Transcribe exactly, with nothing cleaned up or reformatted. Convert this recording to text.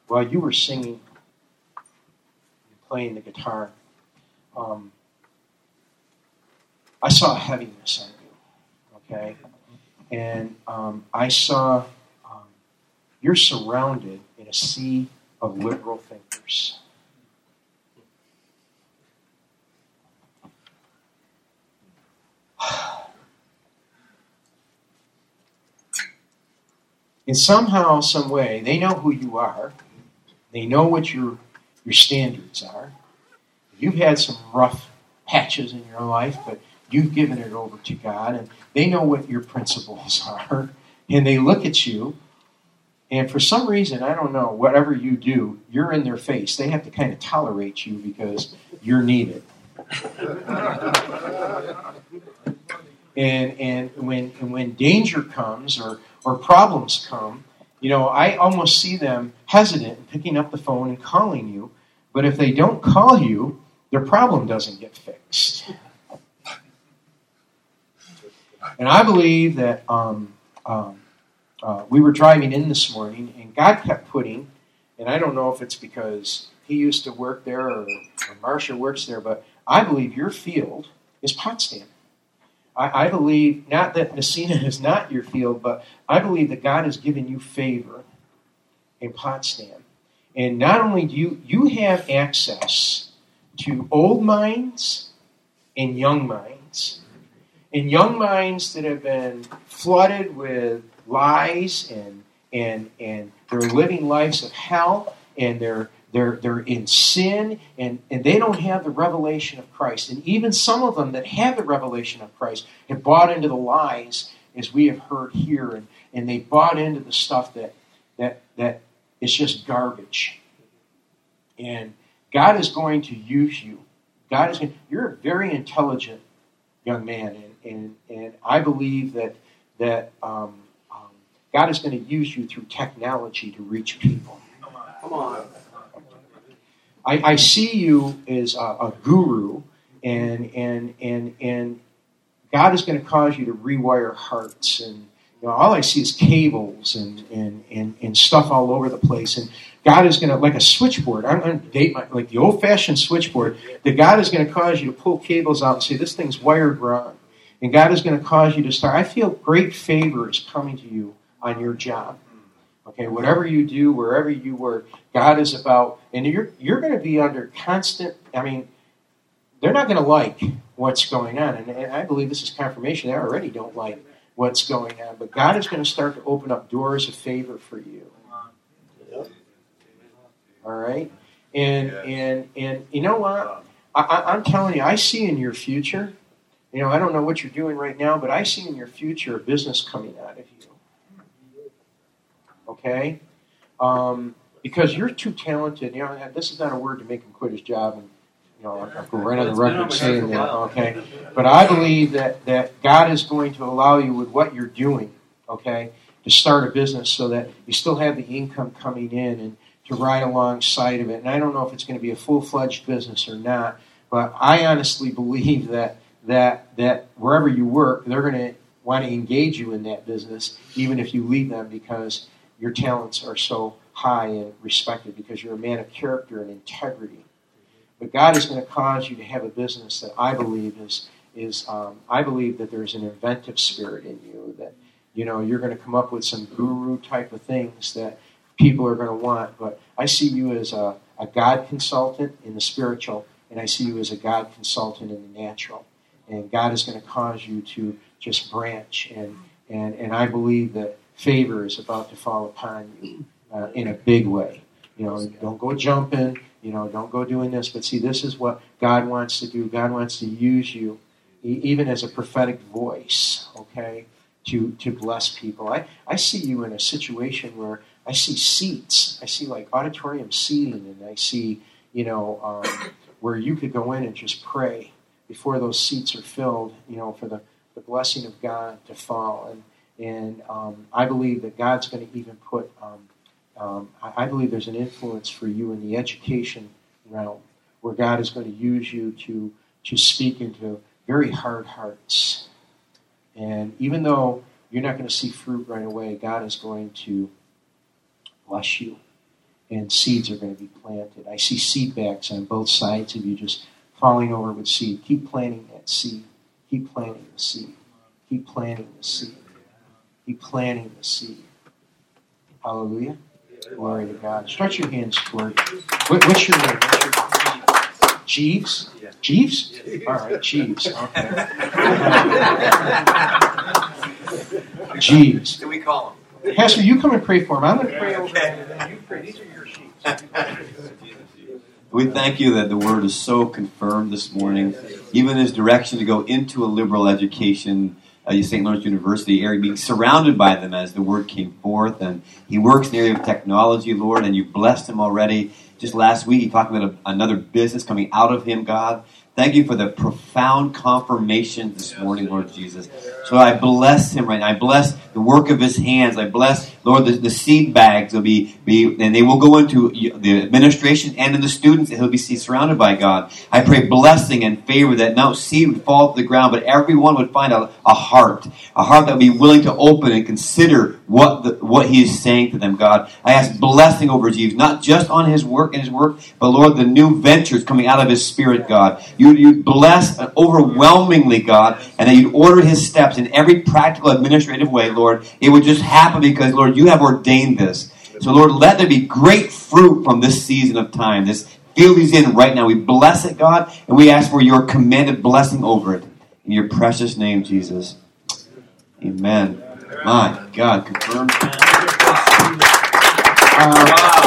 while you were singing and playing the guitar, um, I saw a heaviness on you, okay? And um, I saw um, you're surrounded in a sea of liberal thinkers. And somehow, some way, they know who you are. They know what your your standards are. You've had some rough patches in your life, but you've given it over to God, and they know what your principles are. And they look at you, and for some reason, I don't know, whatever you do, you're in their face. They have to kind of tolerate you because you're needed. And and when and when danger comes or or problems come, you know, I almost see them hesitant in picking up the phone and calling you. But if they don't call you, their problem doesn't get fixed. And I believe that um, um, uh, we were driving in this morning, and God kept putting, and I don't know if it's because he used to work there or, or Marcia works there, but I believe your field is Potsdam. I, I believe, not that Messina is not your field, but I believe that God has given you favor in Potsdam. And not only do you, you have access to old minds and young minds, and young minds that have been flooded with lies and and and they're living lives of hell, and they're they're they're in sin, and, and they don't have the revelation of Christ. And even some of them that have the revelation of Christ have bought into the lies, as we have heard here, and, and they bought into the stuff that that that is just garbage. And God is going to use you. God is going, you're a very intelligent young man, and and, and I believe that that um, um, God is going to use you through technology to reach people. Come on. I, I see you as a, a guru, and and and and God is going to cause you to rewire hearts. And you know, all I see is cables and and and, and stuff all over the place. And God is going to, like a switchboard. I'm going to date my, like the old-fashioned switchboard. That God is going to cause you to pull cables out and say this thing's wired wrong. And God is going to cause you to start. I feel great favor is coming to you on your job. Okay, whatever you do, wherever you work, God is about, and you're you're going to be under constant, I mean, they're not going to like what's going on. And, and I believe this is confirmation. They already don't like what's going on. But God is going to start to open up doors of favor for you. All right? And, and, and you know what? I, I, I'm telling you, I see in your future, you know, I don't know what you're doing right now, but I see in your future a business coming out of you. Okay? Um, because you're too talented. You know, this is not a word to make him quit his job, and you know, I'll go right on the record saying that. Okay? But I believe that, that God is going to allow you with what you're doing, okay, to start a business so that you still have the income coming in and to ride alongside of it. And I don't know if it's going to be a full-fledged business or not, but I honestly believe that that that wherever you work, they're going to want to engage you in that business, even if you leave them, because your talents are so high and respected, because you're a man of character and integrity. But God is going to cause you to have a business that I believe is is um, I believe that there's an inventive spirit in you, that you know you're going to come up with some guru type of things that people are going to want. But I see you as a, a God consultant in the spiritual, and I see you as a God consultant in the natural. And God is going to cause you to just branch, and and and I believe that favor is about to fall upon you uh, in a big way. You know, don't go jumping, you know, don't go doing this, but see, this is what God wants to do. God wants to use you, e- even as a prophetic voice, okay, to, to bless people. I, I see you in a situation where I see seats. I see, like, auditorium seating, and I see, you know, um, where you could go in and just pray before those seats are filled, you know, for the, the blessing of God to fall. And And um, I believe that God's going to even put, um, um, I, I believe there's an influence for you in the education realm, where God is going to use you to, to speak into very hard hearts. And even though you're not going to see fruit right away, God is going to bless you. and seeds are going to be planted. I see seed bags on both sides of you just falling over with seed. Keep planting that seed. Keep planting the seed. Keep planting the seed. Keep planting the seed. Hallelujah. Glory to God. Stretch your hands toward you. What, what's your name? What's your name? Jeeves? Jeeves? All right, Jeeves. Okay. Jeeves. Do we call him? Pastor, you come and pray for him. I'm going to pray over him, and then you pray. These are your sheets. We thank you that the word is so confirmed this morning. Even his direction to go into a liberal education, uh, Saint Lawrence University area, being surrounded by them as the word came forth. And he works in the area of technology, Lord, and you've blessed him already. Just last week, he talked about a, another business coming out of him, God. Thank you for the profound confirmation this morning, Lord Jesus. So I bless him right now. I bless the work of his hands. I bless, Lord, the, the seed bags will be, be, and they will go into the administration and in the students, and he'll be surrounded by God. I pray blessing and favor that no seed would fall to the ground, but everyone would find a, a heart, a heart that would be willing to open and consider what the, what he is saying to them, God. I ask blessing over Jeeves, not just on his work and his work, but Lord, the new ventures coming out of his spirit, God. You you bless overwhelmingly, God, and that you'd order his steps in every practical, administrative way, Lord. It would just happen because, Lord, you have ordained this. So, Lord, let there be great fruit from this season of time, this field he's in right now. We bless it, God, and we ask for your commanded blessing over it. In your precious name, Jesus. Amen. My God, confirmed. Uh,